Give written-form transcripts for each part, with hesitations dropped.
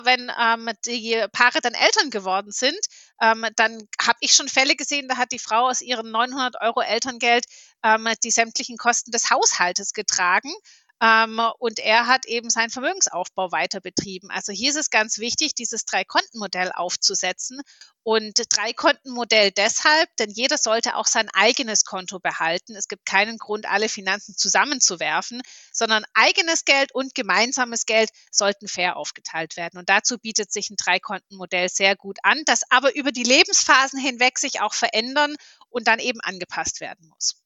Wenn die Paare dann Eltern geworden sind, dann habe ich schon Fälle gesehen, da hat die Frau aus ihrem 900 € Elterngeld die sämtlichen Kosten des Haushaltes getragen. Und er hat eben seinen Vermögensaufbau weiter betrieben. Also hier ist es ganz wichtig, dieses Drei-Konten-Modell aufzusetzen. Und Drei-Konten-Modell deshalb, denn jeder sollte auch sein eigenes Konto behalten. Es gibt keinen Grund, alle Finanzen zusammenzuwerfen, sondern eigenes Geld und gemeinsames Geld sollten fair aufgeteilt werden. Und dazu bietet sich ein Drei-Konten-Modell sehr gut an, das aber über die Lebensphasen hinweg sich auch verändern und dann eben angepasst werden muss.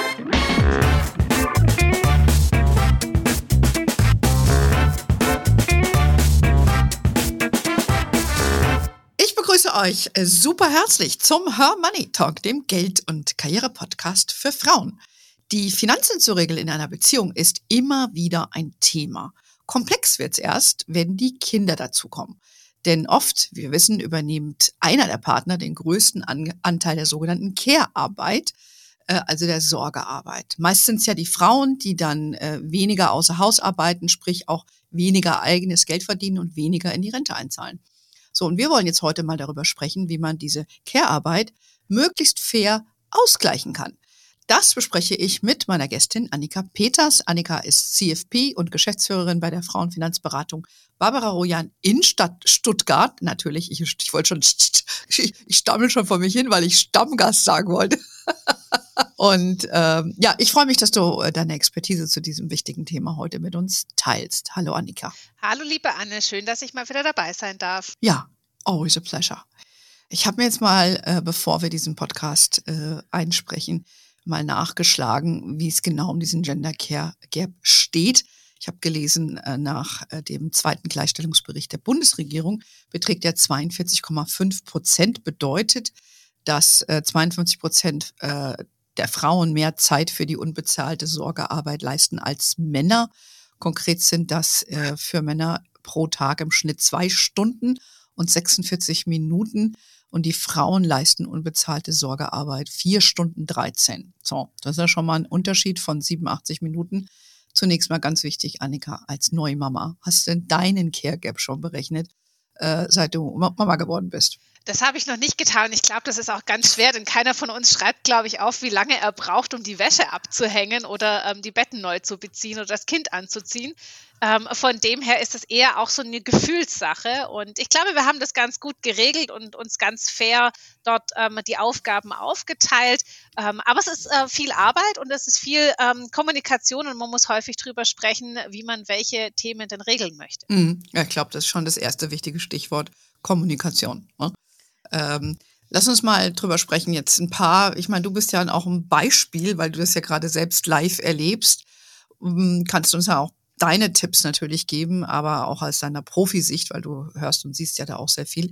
Ich begrüße euch super herzlich zum Her Money Talk, dem Geld- und Karriere-Podcast für Frauen. Die Finanzen zu regeln in einer Beziehung ist immer wieder ein Thema. Komplex wird's erst, wenn die Kinder dazukommen. Denn oft, wie wir wissen, übernimmt einer der Partner den größten Anteil der sogenannten Care-Arbeit, also der Sorgearbeit. Meist sind es ja die Frauen, die dann weniger außer Haus arbeiten, sprich auch weniger eigenes Geld verdienen und weniger in die Rente einzahlen. So, und wir wollen jetzt heute mal darüber sprechen, wie man diese Care-Arbeit möglichst fair ausgleichen kann. Das bespreche ich mit meiner Gästin Annika Peters. Annika ist CFP und Geschäftsführerin bei der Frauenfinanzberatung Barbara Rojan in Stuttgart. Natürlich, ich wollte schon, ich stammel schon vor mich hin, weil ich Stammgast sagen wollte. Und ich freue mich, dass du deine Expertise zu diesem wichtigen Thema heute mit uns teilst. Hallo Annika. Hallo liebe Anne, schön, dass ich mal wieder dabei sein darf. Ja, always a pleasure. Ich habe mir jetzt mal, bevor wir diesen Podcast einsprechen, mal nachgeschlagen, wie es genau um diesen Gender Care Gap steht. Ich habe gelesen, nach dem zweiten Gleichstellungsbericht der Bundesregierung beträgt der 42,5%, bedeutet, dass 52% der Frauen mehr Zeit für die unbezahlte Sorgearbeit leisten als Männer. Konkret sind das für Männer pro Tag im Schnitt 2 Stunden und 46 Minuten. Und die Frauen leisten unbezahlte Sorgearbeit 4 Stunden 13. So, das ist ja schon mal ein Unterschied von 87 Minuten. Zunächst mal ganz wichtig, Annika, als Neumama, hast du denn deinen Care Gap schon berechnet, seit du Mama geworden bist? Das habe ich noch nicht getan. Ich glaube, das ist auch ganz schwer, denn keiner von uns schreibt, glaube ich, auf, wie lange er braucht, um die Wäsche abzuhängen oder die Betten neu zu beziehen oder das Kind anzuziehen. Von dem her ist es eher auch so eine Gefühlssache. Und ich glaube, wir haben das ganz gut geregelt und uns ganz fair dort die Aufgaben aufgeteilt. Aber es ist viel Arbeit und es ist viel Kommunikation und man muss häufig drüber sprechen, wie man welche Themen denn regeln möchte. Ja, ich glaube, das ist schon das erste wichtige Stichwort, Kommunikation. Ne? Lass uns mal drüber sprechen jetzt ein paar. Ich meine, du bist ja auch ein Beispiel, weil du das ja gerade selbst live erlebst. Kannst du uns ja auch deine Tipps natürlich geben, aber auch aus deiner Profisicht, weil du hörst und siehst ja da auch sehr viel.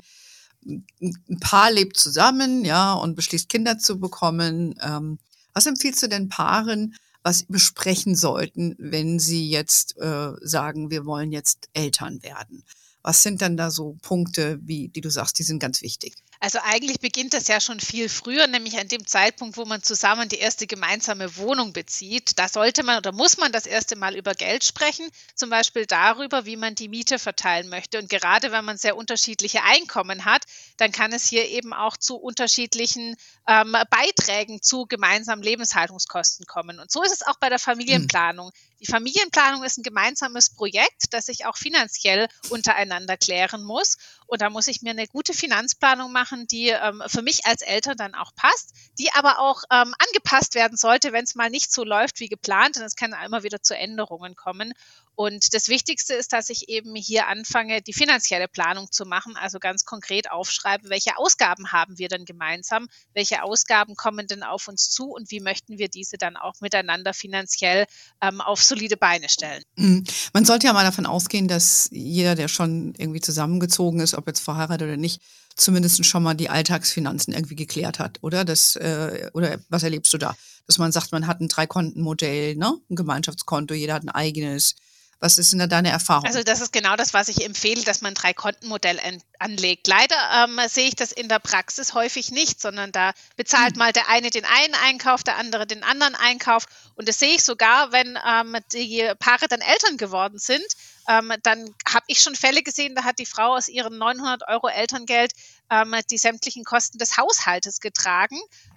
Ein Paar lebt zusammen, ja, und beschließt Kinder zu bekommen. Was empfiehlst du denn Paaren, was sie besprechen sollten, wenn sie jetzt sagen, wir wollen jetzt Eltern werden? Was sind dann da so Punkte, die du sagst, die sind ganz wichtig? Also eigentlich beginnt das ja schon viel früher, nämlich an dem Zeitpunkt, wo man zusammen die erste gemeinsame Wohnung bezieht. Da sollte man oder muss man das erste Mal über Geld sprechen, zum Beispiel darüber, wie man die Miete verteilen möchte. Und gerade wenn man sehr unterschiedliche Einkommen hat, dann kann es hier eben auch zu unterschiedlichen Beiträgen zu gemeinsamen Lebenshaltungskosten kommen. Und so ist es auch bei der Familienplanung. Die Familienplanung ist ein gemeinsames Projekt, das ich auch finanziell untereinander klären muss. Und da muss ich mir eine gute Finanzplanung machen, die für mich als Eltern dann auch passt, die aber auch angepasst werden sollte, wenn es mal nicht so läuft wie geplant. Und es kann immer wieder zu Änderungen kommen. Und das Wichtigste ist, dass ich eben hier anfange, die finanzielle Planung zu machen, also ganz konkret aufschreibe, welche Ausgaben haben wir denn gemeinsam, welche Ausgaben kommen denn auf uns zu und wie möchten wir diese dann auch miteinander finanziell auf solide Beine stellen. Man sollte ja mal davon ausgehen, dass jeder, der schon irgendwie zusammengezogen ist, ob jetzt verheiratet oder nicht, zumindest schon mal die Alltagsfinanzen irgendwie geklärt hat, oder? Oder was erlebst du da? Dass man sagt, man hat ein Drei-Konten-Modell, ne? Ein Gemeinschaftskonto, jeder hat ein eigenes. Was ist denn da deine Erfahrung? Also das ist genau das, was ich empfehle, dass man ein Drei-Konten-Modell anlegt. Leider sehe ich das in der Praxis häufig nicht, sondern da bezahlt mal der eine den einen Einkauf, der andere den anderen Einkauf. Und das sehe ich sogar, wenn die Paare dann Eltern geworden sind. Dann habe ich schon Fälle gesehen, da hat die Frau aus ihren 900 € Elterngeld die sämtlichen Kosten des Haushaltes getragen.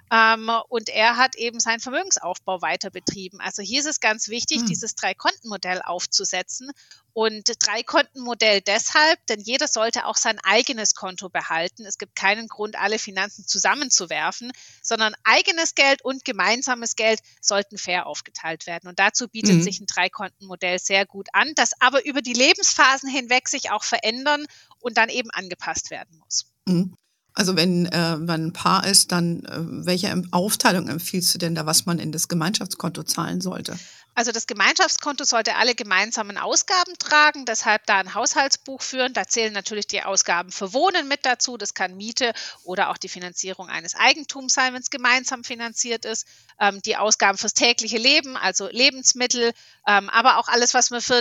Und er hat eben seinen Vermögensaufbau weiter betrieben. Also hier ist es ganz wichtig, dieses Drei-Konten-Modell aufzusetzen. Und Drei-Konten-Modell deshalb, denn jeder sollte auch sein eigenes Konto behalten. Es gibt keinen Grund, alle Finanzen zusammenzuwerfen, sondern eigenes Geld und gemeinsames Geld sollten fair aufgeteilt werden. Und dazu bietet sich ein Drei-Konten-Modell sehr gut an, das aber über die Lebensphasen hinweg sich auch verändern und dann eben angepasst werden muss. Also wenn man ein Paar ist, dann welche Aufteilung empfiehlst du denn da, was man in das Gemeinschaftskonto zahlen sollte? Also das Gemeinschaftskonto sollte alle gemeinsamen Ausgaben tragen, deshalb da ein Haushaltsbuch führen. Da zählen natürlich die Ausgaben für Wohnen mit dazu. Das kann Miete oder auch die Finanzierung eines Eigentums sein, wenn es gemeinsam finanziert ist. Die Ausgaben fürs tägliche Leben, also Lebensmittel, aber auch alles, was man für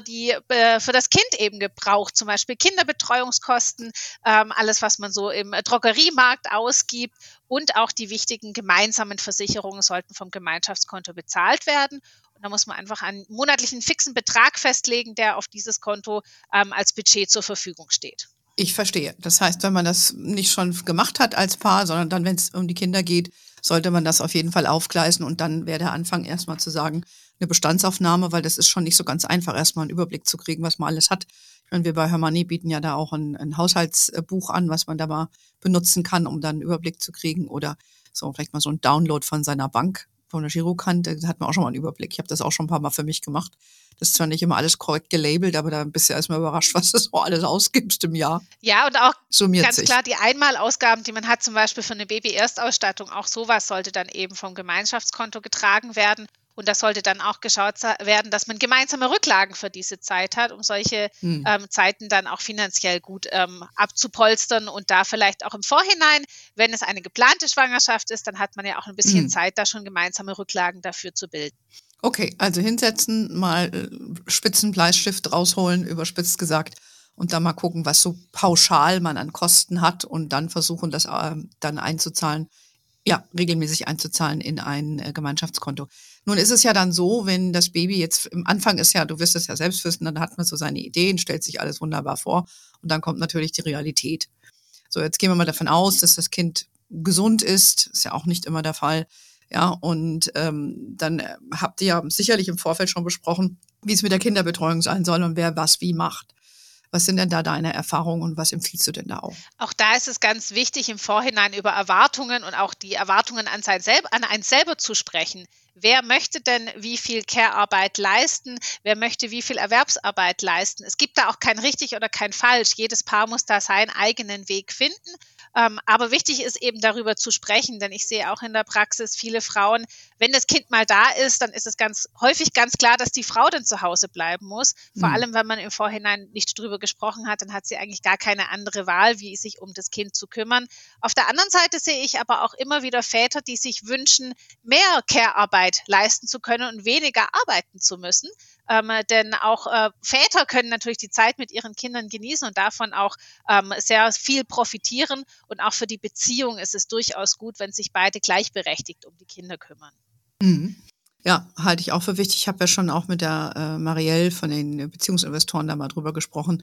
das Kind eben gebraucht, zum Beispiel Kinderbetreuungskosten, alles, was man so im Drogeriemarkt ausgibt. Und auch die wichtigen gemeinsamen Versicherungen sollten vom Gemeinschaftskonto bezahlt werden. Und da muss man einfach einen monatlichen fixen Betrag festlegen, der auf dieses Konto als Budget zur Verfügung steht. Ich verstehe. Das heißt, wenn man das nicht schon gemacht hat als Paar, sondern dann, wenn es um die Kinder geht, sollte man das auf jeden Fall aufgleisen. Und dann wäre der Anfang erstmal zu sagen, eine Bestandsaufnahme, weil das ist schon nicht so ganz einfach, erstmal einen Überblick zu kriegen, was man alles hat. Ich meine, wir bei Her Money bieten ja da auch ein Haushaltsbuch an, was man da mal benutzen kann, um dann einen Überblick zu kriegen. Oder so vielleicht mal so ein Download von seiner Bank, von der Girokante, da hat man auch schon mal einen Überblick. Ich habe das auch schon ein paar Mal für mich gemacht. Das ist zwar nicht immer alles korrekt gelabelt, aber da bist du erstmal überrascht, was du so alles ausgibst im Jahr. Ja, und auch Summiert ganz sich. klar die Einmalausgaben, die man hat, zum Beispiel für eine Baby-Erstausstattung, auch sowas sollte dann eben vom Gemeinschaftskonto getragen werden. Und das sollte dann auch geschaut werden, dass man gemeinsame Rücklagen für diese Zeit hat, um solche Zeiten dann auch finanziell gut abzupolstern und da vielleicht auch im Vorhinein, wenn es eine geplante Schwangerschaft ist, dann hat man ja auch ein bisschen Zeit, da schon gemeinsame Rücklagen dafür zu bilden. Okay, also hinsetzen, mal Spitzenbleistift rausholen, überspitzt gesagt, und dann mal gucken, was so pauschal man an Kosten hat und dann versuchen, das dann einzuzahlen, ja, regelmäßig einzuzahlen in ein Gemeinschaftskonto. Nun ist es ja dann so, wenn das Baby jetzt im Anfang ist ja, du wirst es ja selbst wissen, dann hat man so seine Ideen, stellt sich alles wunderbar vor und dann kommt natürlich die Realität. So, jetzt gehen wir mal davon aus, dass das Kind gesund ist ja auch nicht immer der Fall. Ja, und dann habt ihr ja sicherlich im Vorfeld schon besprochen, wie es mit der Kinderbetreuung sein soll und wer was wie macht. Was sind denn da deine Erfahrungen und was empfiehlst du denn da auch? Auch da ist es ganz wichtig, im Vorhinein über Erwartungen und auch die Erwartungen an einen selber zu sprechen. Wer möchte denn wie viel Care-Arbeit leisten? Wer möchte wie viel Erwerbsarbeit leisten? Es gibt da auch kein richtig oder kein falsch. Jedes Paar muss da seinen eigenen Weg finden. Aber wichtig ist eben darüber zu sprechen, denn ich sehe auch in der Praxis viele Frauen, wenn das Kind mal da ist, dann ist es ganz häufig ganz klar, dass die Frau dann zu Hause bleiben muss. Vor allem, wenn man im Vorhinein nicht drüber gesprochen hat, dann hat sie eigentlich gar keine andere Wahl, wie sich um das Kind zu kümmern. Auf der anderen Seite sehe ich aber auch immer wieder Väter, die sich wünschen, mehr Care-Arbeit leisten zu können und weniger arbeiten zu müssen. Denn auch Väter können natürlich die Zeit mit ihren Kindern genießen und davon auch sehr viel profitieren. Und auch für die Beziehung ist es durchaus gut, wenn sich beide gleichberechtigt um die Kinder kümmern. Mhm. Ja, halte ich auch für wichtig. Ich habe ja schon auch mit der Marielle von den Beziehungsinvestoren da mal drüber gesprochen.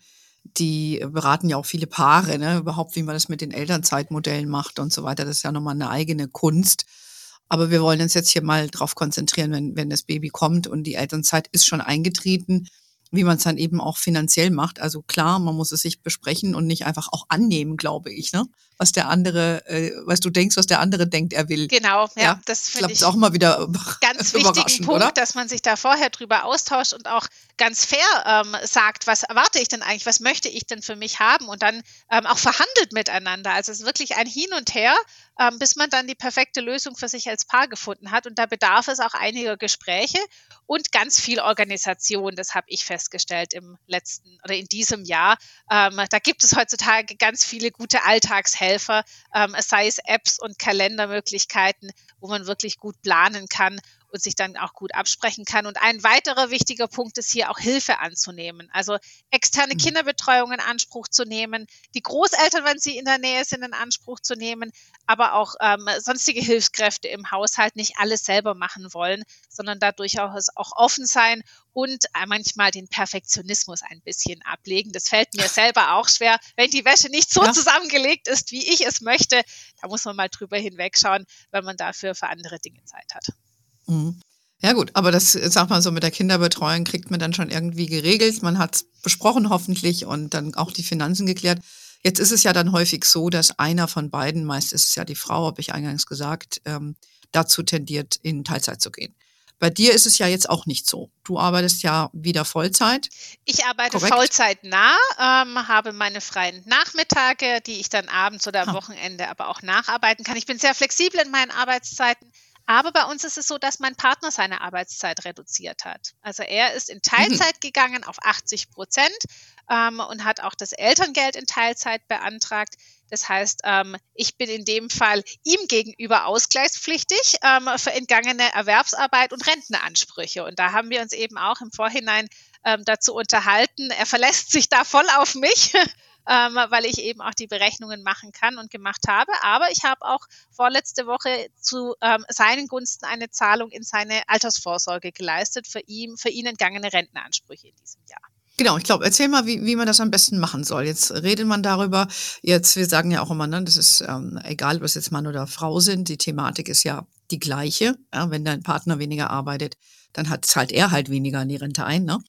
Die beraten ja auch viele Paare, ne, überhaupt, wie man das mit den Elternzeitmodellen macht und so weiter. Das ist ja nochmal eine eigene Kunst. Aber wir wollen uns jetzt hier mal drauf konzentrieren, wenn das Baby kommt und die Elternzeit ist schon eingetreten, wie man es dann eben auch finanziell macht. Also klar, man muss es sich besprechen und nicht einfach auch annehmen, glaube ich, ne? Was der andere, was du denkst, was der andere denkt, er will. Genau, ja, das finde ich auch mal wieder ganz wichtigen Punkt, oder? dass man sich da vorher drüber austauscht und auch ganz fair sagt, was erwarte ich denn eigentlich, was möchte ich denn für mich haben und dann auch verhandelt miteinander. Also es ist wirklich ein Hin und Her, bis man dann die perfekte Lösung für sich als Paar gefunden hat und da bedarf es auch einiger Gespräche und ganz viel Organisation, das habe ich festgestellt im letzten oder in diesem Jahr. Da gibt es heutzutage ganz viele gute Alltagshelfer, sei es Apps und Kalendermöglichkeiten, wo man wirklich gut planen kann. und sich dann auch gut absprechen kann. Und ein weiterer wichtiger Punkt ist hier auch Hilfe anzunehmen, also externe Kinderbetreuung in Anspruch zu nehmen, die Großeltern, wenn sie in der Nähe sind, in Anspruch zu nehmen, aber auch sonstige Hilfskräfte im Haushalt nicht alles selber machen wollen, sondern da durchaus auch offen sein und manchmal den Perfektionismus ein bisschen ablegen. Das fällt mir selber auch schwer. Wenn die Wäsche nicht so zusammengelegt ist, wie ich es möchte, da muss man mal drüber hinwegschauen, weil man dafür für andere Dinge Zeit hat. Mhm. Ja gut, aber das, sag mal so, mit der Kinderbetreuung kriegt man dann schon irgendwie geregelt. Man hat es besprochen hoffentlich und dann auch die Finanzen geklärt. Jetzt ist es ja dann häufig so, dass einer von beiden, meist ist es ja die Frau, habe ich eingangs gesagt, dazu tendiert, in Teilzeit zu gehen. Bei dir ist es ja jetzt auch nicht so. Du arbeitest ja wieder Vollzeit. Ich arbeite korrekt? vollzeitnah, habe meine freien Nachmittage, die ich dann abends oder am Wochenende aber auch nacharbeiten kann. Ich bin sehr flexibel in meinen Arbeitszeiten. Aber bei uns ist es so, dass mein Partner seine Arbeitszeit reduziert hat. Also er ist in Teilzeit gegangen auf 80% und hat auch das Elterngeld in Teilzeit beantragt. Das heißt, ich bin in dem Fall ihm gegenüber ausgleichspflichtig für entgangene Erwerbsarbeit und Rentenansprüche. Und da haben wir uns eben auch im Vorhinein dazu unterhalten. Er verlässt sich da voll auf mich. Weil ich eben auch die Berechnungen machen kann und gemacht habe. Aber ich habe auch vorletzte Woche zu seinen Gunsten eine Zahlung in seine Altersvorsorge geleistet, für ihn entgangene Rentenansprüche in diesem Jahr. Genau, ich glaube, erzähl mal, wie man das am besten machen soll. Jetzt redet man darüber, wir sagen ja auch immer, ne, das ist egal, ob es jetzt Mann oder Frau sind, die Thematik ist ja die gleiche. Ja, wenn dein Partner weniger arbeitet, dann zahlt er halt weniger in die Rente ein, ne?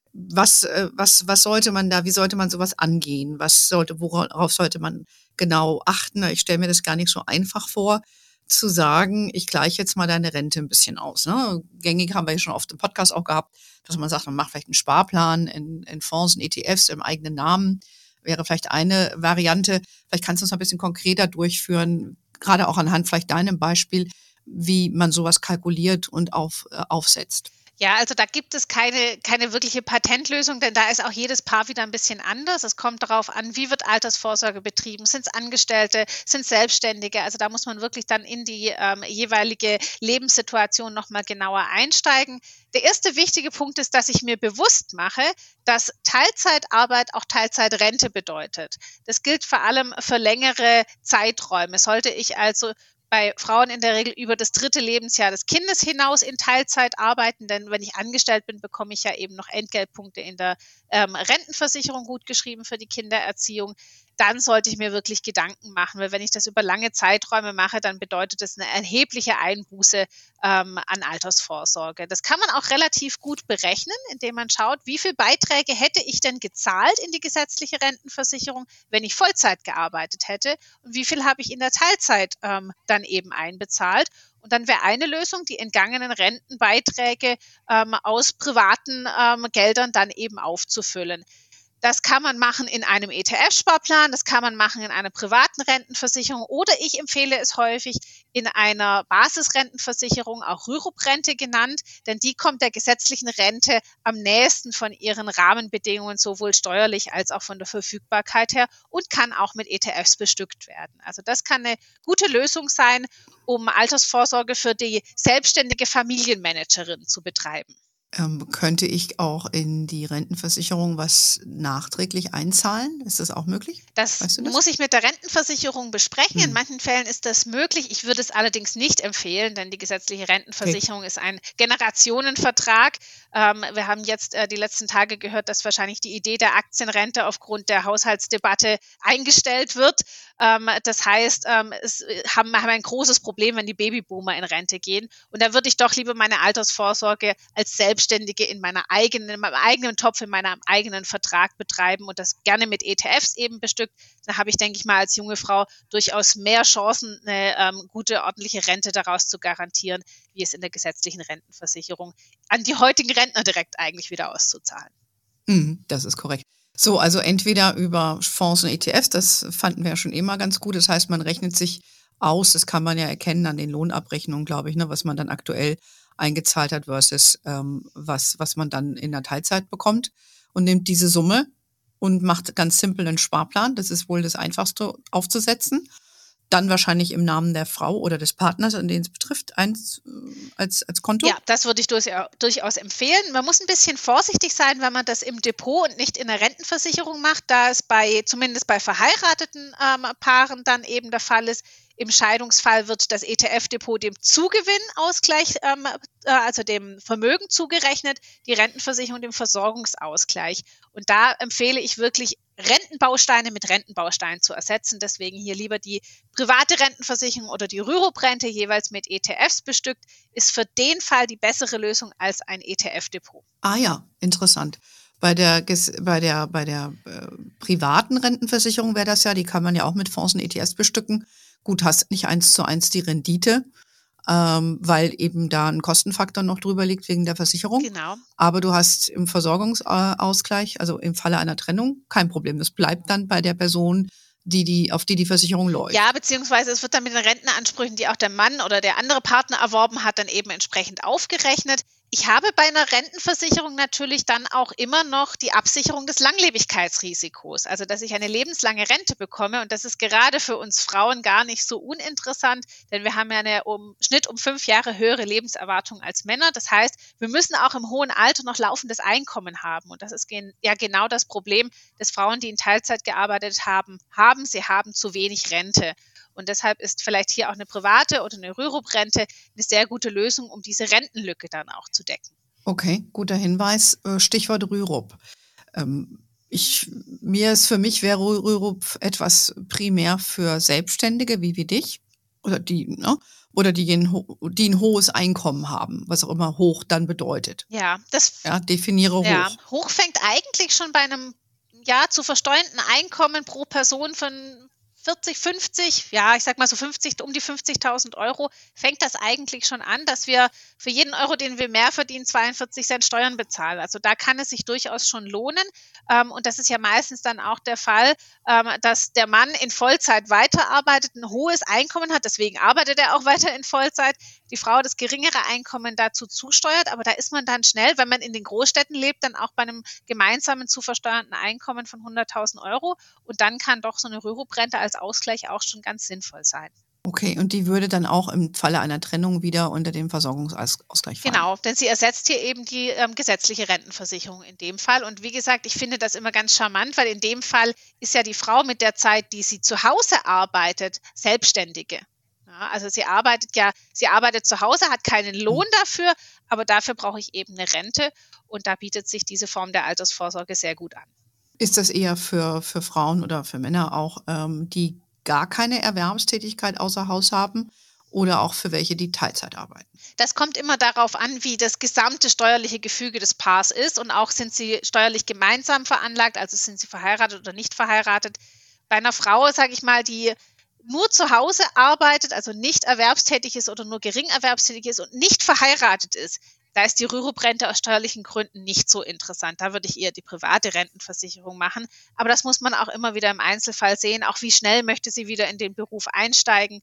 Was sollte man da, wie sollte man sowas angehen? Worauf sollte man genau achten? Ich stelle mir das gar nicht so einfach vor, zu sagen, ich gleiche jetzt mal deine Rente ein bisschen aus. Ne? Gängig haben wir ja schon oft im Podcast auch gehabt, dass man sagt, man macht vielleicht einen Sparplan in Fonds und ETFs im eigenen Namen. Wäre vielleicht eine Variante. Vielleicht kannst du uns ein bisschen konkreter durchführen, gerade auch anhand vielleicht deinem Beispiel, wie man sowas kalkuliert und aufsetzt. Ja, also da gibt es keine wirkliche Patentlösung, denn da ist auch jedes Paar wieder ein bisschen anders. Es kommt darauf an, wie wird Altersvorsorge betrieben? Sind es Angestellte? Sind es Selbstständige? Also da muss man wirklich dann in die jeweilige Lebenssituation nochmal genauer einsteigen. Der erste wichtige Punkt ist, dass ich mir bewusst mache, dass Teilzeitarbeit auch Teilzeitrente bedeutet. Das gilt vor allem für längere Zeiträume. Sollte ich also bei Frauen in der Regel über das 3. Lebensjahr des Kindes hinaus in Teilzeit arbeiten, denn wenn ich angestellt bin, bekomme ich ja eben noch Entgeltpunkte in der Rentenversicherung gutgeschrieben für die Kindererziehung. Dann sollte ich mir wirklich Gedanken machen, weil wenn ich das über lange Zeiträume mache, dann bedeutet das eine erhebliche Einbuße an Altersvorsorge. Das kann man auch relativ gut berechnen, indem man schaut, wie viel Beiträge hätte ich denn gezahlt in die gesetzliche Rentenversicherung, wenn ich Vollzeit gearbeitet hätte und wie viel habe ich in der Teilzeit dann eben einbezahlt. Und dann wäre eine Lösung, die entgangenen Rentenbeiträge aus privaten Geldern dann eben aufzufüllen. Das kann man machen in einem ETF-Sparplan, das kann man machen in einer privaten Rentenversicherung oder ich empfehle es häufig in einer Basisrentenversicherung, auch Rürup-Rente genannt, denn die kommt der gesetzlichen Rente am nächsten von ihren Rahmenbedingungen, sowohl steuerlich als auch von der Verfügbarkeit her und kann auch mit ETFs bestückt werden. Also das kann eine gute Lösung sein, um Altersvorsorge für die selbstständige Familienmanagerin zu betreiben. Könnte ich auch in die Rentenversicherung was nachträglich einzahlen? Ist das auch möglich? Das Weißt du das? muss ich mit der Rentenversicherung besprechen. In manchen Fällen ist das möglich. Ich würde es allerdings nicht empfehlen, denn die gesetzliche Rentenversicherung ist ein Generationenvertrag. Wir haben jetzt die letzten Tage gehört, dass wahrscheinlich die Idee der Aktienrente aufgrund der Haushaltsdebatte eingestellt wird. Das heißt, haben ein großes Problem, wenn die Babyboomer in Rente gehen. Und da würde ich doch lieber meine Altersvorsorge als Selbstständige in meinem eigenen Topf, in meinem eigenen Vertrag betreiben und das gerne mit ETFs eben bestückt. Da habe ich, denke ich mal, als junge Frau durchaus mehr Chancen, eine gute, ordentliche Rente daraus zu garantieren, wie es in der gesetzlichen Rentenversicherung an die heutigen Rentner direkt eigentlich wieder auszuzahlen. Das ist korrekt. So, also entweder über Fonds und ETFs, das fanden wir ja schon immer ganz gut. Das heißt, man rechnet sich aus, das kann man ja erkennen an den Lohnabrechnungen, glaube ich, ne, was man dann aktuell eingezahlt hat versus was man dann in der Teilzeit bekommt und nimmt diese Summe und macht ganz simpel einen Sparplan. Das ist wohl das Einfachste aufzusetzen. dann wahrscheinlich im Namen der Frau oder des Partners, an den es betrifft, eins als Konto? Ja, das würde ich durchaus empfehlen. Man muss ein bisschen vorsichtig sein, wenn man das im Depot und nicht in der Rentenversicherung macht, da es zumindest bei verheirateten Paaren dann eben der Fall ist. Im Scheidungsfall wird das ETF-Depot dem Zugewinnausgleich, also dem Vermögen zugerechnet, die Rentenversicherung dem Versorgungsausgleich. Und da empfehle ich wirklich, Rentenbausteine mit Rentenbausteinen zu ersetzen. Deswegen hier lieber die private Rentenversicherung oder die Rürup-Rente jeweils mit ETFs bestückt, ist für den Fall die bessere Lösung als ein ETF-Depot. Ah ja, interessant. Bei der privaten Rentenversicherung wäre das ja, die kann man ja auch mit Fonds und ETFs bestücken. Gut, hast nicht 1:1 die Rendite, weil eben da ein Kostenfaktor noch drüber liegt wegen der Versicherung. Genau. Aber du hast im Versorgungsausgleich, also im Falle einer Trennung, kein Problem. Das bleibt dann bei der Person, auf die Versicherung läuft. Ja, beziehungsweise es wird dann mit den Rentenansprüchen, die auch der Mann oder der andere Partner erworben hat, dann eben entsprechend aufgerechnet. Ich habe bei einer Rentenversicherung natürlich dann auch immer noch die Absicherung des Langlebigkeitsrisikos, also dass ich eine lebenslange Rente bekomme, und das ist gerade für uns Frauen gar nicht so uninteressant, denn wir haben ja eine Schnitt um 5 Jahre höhere Lebenserwartung als Männer. Das heißt, wir müssen auch im hohen Alter noch laufendes Einkommen haben, und das ist ja genau das Problem, dass Frauen, die in Teilzeit gearbeitet haben, sie haben zu wenig Rente. Und deshalb ist vielleicht hier auch eine private oder eine Rürup-Rente eine sehr gute Lösung, um diese Rentenlücke dann auch zu decken. Okay, guter Hinweis. Stichwort Rürup. Für mich wäre Rürup etwas primär für Selbstständige wie dich oder die ein hohes Einkommen haben, was auch immer hoch dann bedeutet. Ja, definiere hoch. Ja, hoch fängt eigentlich schon bei einem zu versteuernden Einkommen pro Person von 40, 50, ich sag mal so 50, um die 50.000 Euro, fängt das eigentlich schon an, dass wir für jeden Euro, den wir mehr verdienen, 42 Cent Steuern bezahlen. Also da kann es sich durchaus schon lohnen. Und das ist ja meistens dann auch der Fall, dass der Mann in Vollzeit weiterarbeitet, ein hohes Einkommen hat, deswegen arbeitet er auch weiter in Vollzeit. Die Frau das geringere Einkommen dazu zusteuert, aber da ist man dann schnell, wenn man in den Großstädten lebt, dann auch bei einem gemeinsamen zu versteuernden Einkommen von 100.000 Euro. Und dann kann doch so eine Rürup-Rente als Ausgleich auch schon ganz sinnvoll sein. Okay, und die würde dann auch im Falle einer Trennung wieder unter den Versorgungsausgleich fallen? Genau, denn sie ersetzt hier eben die gesetzliche Rentenversicherung in dem Fall. Und wie gesagt, ich finde das immer ganz charmant, weil in dem Fall ist ja die Frau mit der Zeit, die sie zu Hause arbeitet, Selbstständige. Ja, also sie arbeitet zu Hause, hat keinen Lohn dafür, aber dafür brauche ich eben eine Rente, und da bietet sich diese Form der Altersvorsorge sehr gut an. Ist das eher für Frauen oder für Männer auch, die gar keine Erwerbstätigkeit außer Haus haben, oder auch für welche, die Teilzeit arbeiten? Das kommt immer darauf an, wie das gesamte steuerliche Gefüge des Paars ist, und auch sind sie steuerlich gemeinsam veranlagt, also sind sie verheiratet oder nicht verheiratet. Bei einer Frau, sage ich mal, die nur zu Hause arbeitet, also nicht erwerbstätig ist oder nur gering erwerbstätig ist und nicht verheiratet ist, da ist die Rürup-Rente aus steuerlichen Gründen nicht so interessant. Da würde ich eher die private Rentenversicherung machen. Aber das muss man auch immer wieder im Einzelfall sehen. Auch wie schnell möchte sie wieder in den Beruf einsteigen?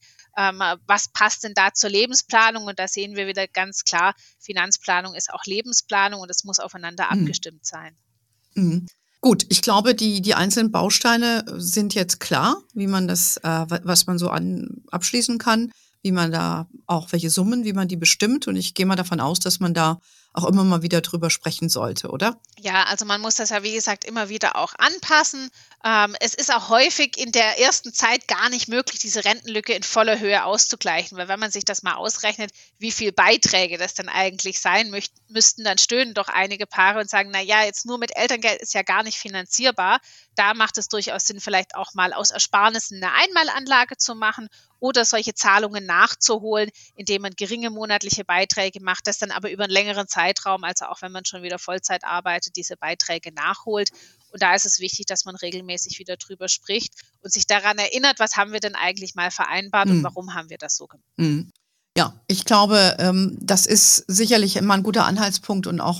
Was passt denn da zur Lebensplanung? Und da sehen wir wieder ganz klar, Finanzplanung ist auch Lebensplanung, und es muss aufeinander abgestimmt sein. Mhm. Gut, ich glaube, die einzelnen Bausteine sind jetzt klar, wie man das, was man so abschließen kann, wie man da auch welche Summen, wie man die bestimmt. Und ich gehe mal davon aus, dass man da auch immer mal wieder drüber sprechen sollte, oder? Ja, also man muss das ja, wie gesagt, immer wieder auch anpassen. Es ist auch häufig in der ersten Zeit gar nicht möglich, diese Rentenlücke in voller Höhe auszugleichen, weil wenn man sich das mal ausrechnet, wie viel Beiträge das dann eigentlich sein müssten, dann stöhnen doch einige Paare und sagen, na ja, jetzt nur mit Elterngeld ist ja gar nicht finanzierbar. Da macht es durchaus Sinn, vielleicht auch mal aus Ersparnissen eine Einmalanlage zu machen oder solche Zahlungen nachzuholen, indem man geringe monatliche Beiträge macht, das dann aber über einen längeren Zeitraum, also auch wenn man schon wieder Vollzeit arbeitet, diese Beiträge nachholt. Und da ist es wichtig, dass man regelmäßig wieder drüber spricht und sich daran erinnert, was haben wir denn eigentlich mal vereinbart und warum haben wir das so gemacht. Ja, ich glaube, das ist sicherlich immer ein guter Anhaltspunkt und auch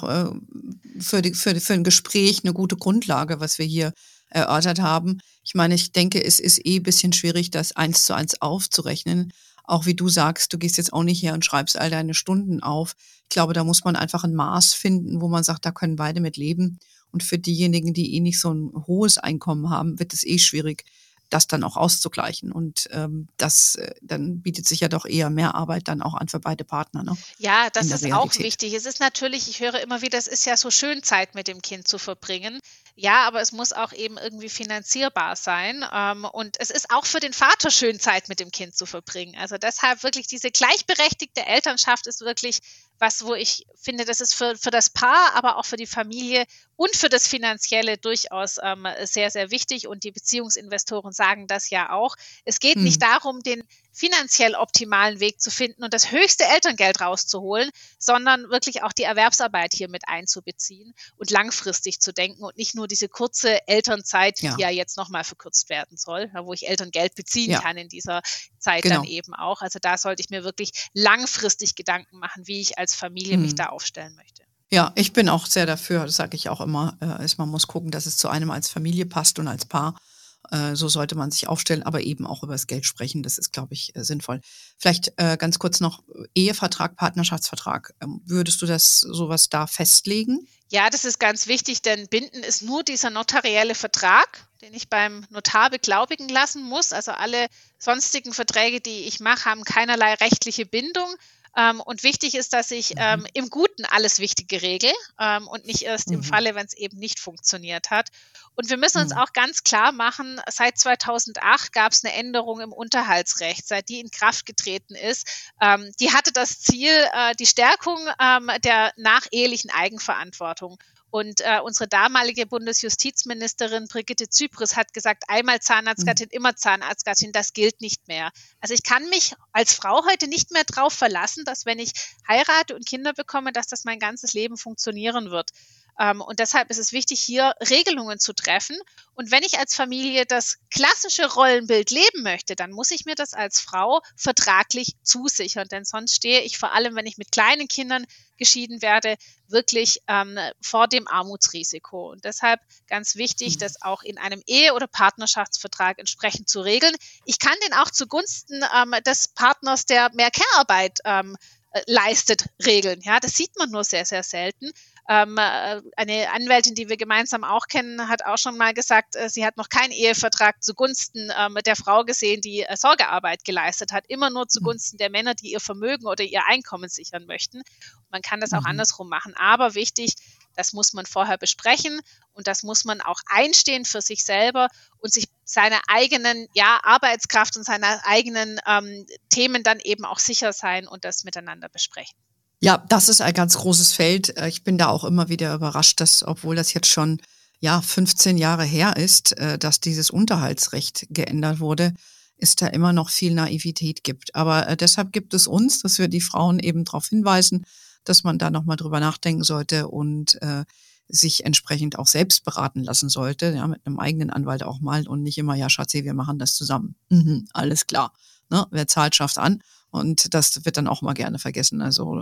für ein Gespräch eine gute Grundlage, was wir hier erörtert haben. Ich meine, ich denke, es ist ein bisschen schwierig, das 1:1 aufzurechnen. Auch wie du sagst, du gehst jetzt auch nicht her und schreibst all deine Stunden auf. Ich glaube, da muss man einfach ein Maß finden, wo man sagt, da können beide mit leben. Und für diejenigen, die nicht so ein hohes Einkommen haben, wird es schwierig, das dann auch auszugleichen. Und das dann bietet sich ja doch eher mehr Arbeit dann auch an für beide Partner, ne? Ja, In das der ist auch Realität. wichtig. Es ist natürlich, ich höre immer wieder, es ist ja so schön, Zeit mit dem Kind zu verbringen. Ja, aber es muss auch eben irgendwie finanzierbar sein. Und es ist auch für den Vater schön, Zeit mit dem Kind zu verbringen. Also deshalb wirklich diese gleichberechtigte Elternschaft ist wirklich was, wo ich finde, das ist für das Paar, aber auch für die Familie und für das Finanzielle durchaus sehr, sehr wichtig. Und die Beziehungsinvestoren sagen das ja auch. Es geht nicht Hm. darum, den finanziell optimalen Weg zu finden und das höchste Elterngeld rauszuholen, sondern wirklich auch die Erwerbsarbeit hier mit einzubeziehen und langfristig zu denken und nicht nur diese kurze Elternzeit, die Ja, ja jetzt nochmal verkürzt werden soll, wo ich Elterngeld beziehen ja, kann in dieser Zeit dann genau. eben auch. Also da sollte ich mir wirklich langfristig Gedanken machen, wie ich als Familie mich Hm. da aufstellen möchte. Ja, ich bin auch sehr dafür, das sage ich auch immer, man muss gucken, dass es zu einem als Familie passt und als Paar. So sollte man sich aufstellen, aber eben auch über das Geld sprechen. Das ist, glaube ich, sinnvoll. Vielleicht ganz kurz noch Ehevertrag, Partnerschaftsvertrag. Würdest du das sowas da festlegen? Ja, das ist ganz wichtig, denn binden ist nur dieser notarielle Vertrag, den ich beim Notar beglaubigen lassen muss. Also alle sonstigen Verträge, die ich mache, haben keinerlei rechtliche Bindung. Und wichtig ist, dass ich Mhm. im Guten alles Wichtige regel und nicht erst im Mhm. Falle, wenn es eben nicht funktioniert hat. Und wir müssen uns Mhm. auch ganz klar machen, seit 2008 gab es eine Änderung im Unterhaltsrecht, seit die in Kraft getreten ist. Die hatte das Ziel, die Stärkung der nachehelichen Eigenverantwortung. Und unsere damalige Bundesjustizministerin Brigitte Zypries hat gesagt, einmal Mhm. Zahnarztgattin, immer Zahnarztgattin, das gilt nicht mehr. Also ich kann mich als Frau heute nicht mehr darauf verlassen, dass wenn ich heirate und Kinder bekomme, dass das mein ganzes Leben funktionieren wird. Und deshalb ist es wichtig, hier Regelungen zu treffen. Und wenn ich als Familie das klassische Rollenbild leben möchte, dann muss ich mir das als Frau vertraglich zusichern. Denn sonst stehe ich vor allem, wenn ich mit kleinen Kindern geschieden werde, wirklich vor dem Armutsrisiko. Und deshalb ganz wichtig, Mhm. das auch in einem Ehe- oder Partnerschaftsvertrag entsprechend zu regeln. Ich kann den auch zugunsten des Partners, der mehr Care-Arbeit leistet, regeln. Ja, das sieht man nur sehr, sehr selten. Eine Anwältin, die wir gemeinsam auch kennen, hat auch schon mal gesagt, sie hat noch keinen Ehevertrag zugunsten der Frau gesehen, die Sorgearbeit geleistet hat, immer nur zugunsten der Männer, die ihr Vermögen oder ihr Einkommen sichern möchten. Man kann das auch Mhm. andersrum machen, aber wichtig, das muss man vorher besprechen und das muss man auch einstehen für sich selber und sich seiner eigenen Arbeitskraft und seiner eigenen Themen dann eben auch sicher sein und das miteinander besprechen. Ja, das ist ein ganz großes Feld. Ich bin da auch immer wieder überrascht, dass, obwohl das jetzt schon 15 Jahre her ist, dass dieses Unterhaltsrecht geändert wurde, es da immer noch viel Naivität gibt. Aber deshalb gibt es uns, dass wir die Frauen eben darauf hinweisen, dass man da nochmal drüber nachdenken sollte und sich entsprechend auch selbst beraten lassen sollte, ja, mit einem eigenen Anwalt auch mal und nicht immer, ja, Schatzi, wir machen das zusammen. Alles klar. Ne? Wer zahlt, schafft an. Und das wird dann auch mal gerne vergessen. Also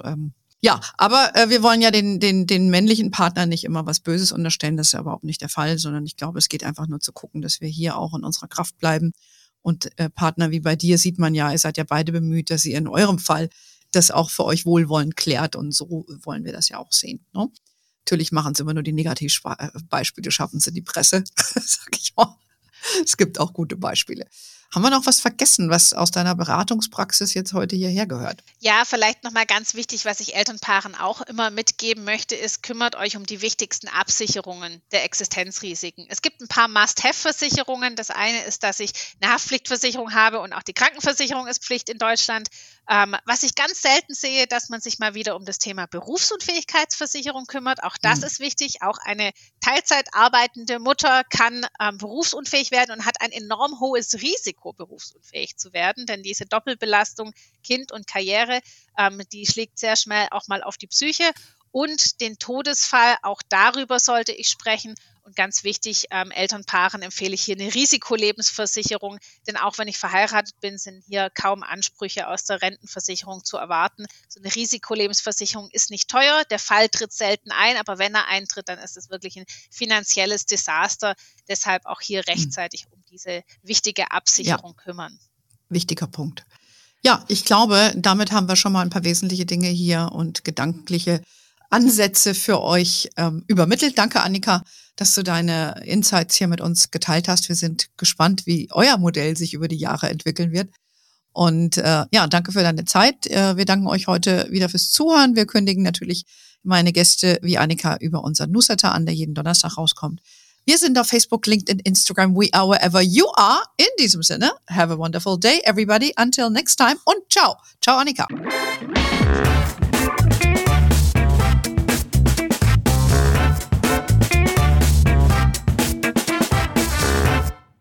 aber wir wollen ja den männlichen Partner nicht immer was Böses unterstellen. Das ist ja überhaupt nicht der Fall, sondern ich glaube, es geht einfach nur zu gucken, dass wir hier auch in unserer Kraft bleiben. Und Partner wie bei dir sieht man ja, ihr seid ja beide bemüht, dass ihr in eurem Fall das auch für euch wohlwollend klärt. Und so wollen wir das ja auch sehen. Ne? Natürlich machen sie immer nur die Negativbeispiele, schaffen sie die Presse, sag ich mal. Es gibt auch gute Beispiele. Haben wir noch was vergessen, was aus deiner Beratungspraxis jetzt heute hierher gehört? Ja, vielleicht nochmal ganz wichtig, was ich Elternpaaren auch immer mitgeben möchte, ist, kümmert euch um die wichtigsten Absicherungen der Existenzrisiken. Es gibt ein paar Must-Have-Versicherungen. Das eine ist, dass ich eine Haftpflichtversicherung habe und auch die Krankenversicherung ist Pflicht in Deutschland. Was ich ganz selten sehe, dass man sich mal wieder um das Thema Berufsunfähigkeitsversicherung kümmert. Auch das Hm. ist wichtig. Auch eine Teilzeit arbeitende Mutter kann berufsunfähig werden und hat ein enorm hohes Risiko, berufsunfähig zu werden. Denn diese Doppelbelastung Kind und Karriere, die schlägt sehr schnell auch mal auf die Psyche. Und den Todesfall, auch darüber sollte ich sprechen. Und ganz wichtig, Elternpaaren empfehle ich hier eine Risikolebensversicherung, denn auch wenn ich verheiratet bin, sind hier kaum Ansprüche aus der Rentenversicherung zu erwarten. So eine Risikolebensversicherung ist nicht teuer, der Fall tritt selten ein, aber wenn er eintritt, dann ist es wirklich ein finanzielles Desaster. Deshalb auch hier rechtzeitig um diese wichtige Ja, Absicherung kümmern. wichtiger Punkt. Ja, ich glaube, damit haben wir schon mal ein paar wesentliche Dinge hier und gedankliche Ansätze für euch übermittelt. Danke, Annika, dass du deine Insights hier mit uns geteilt hast. Wir sind gespannt, wie euer Modell sich über die Jahre entwickeln wird. Und danke für deine Zeit. Wir danken euch heute wieder fürs Zuhören. Wir kündigen natürlich meine Gäste wie Annika über unseren Newsletter an, der jeden Donnerstag rauskommt. Wir sind auf Facebook, LinkedIn, Instagram, we are wherever you are. In diesem Sinne, have a wonderful day, everybody. Until next time und ciao. Ciao, Annika.